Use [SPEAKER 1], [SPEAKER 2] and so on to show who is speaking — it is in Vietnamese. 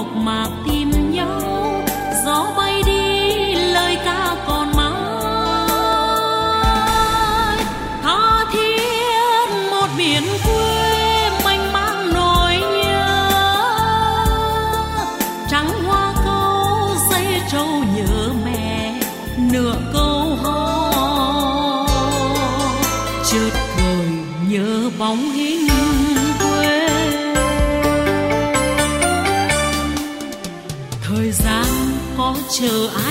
[SPEAKER 1] mộc mạc tìm nhau, gió bay đi lời ca còn mãi. Tha thiết một biển quê mênh mang nỗi nhớ, trắng hoa câu dây trâu nhớ mẹ nửa câu hò, chợt vời nhớ bóng hình quê. Thời gian có chờ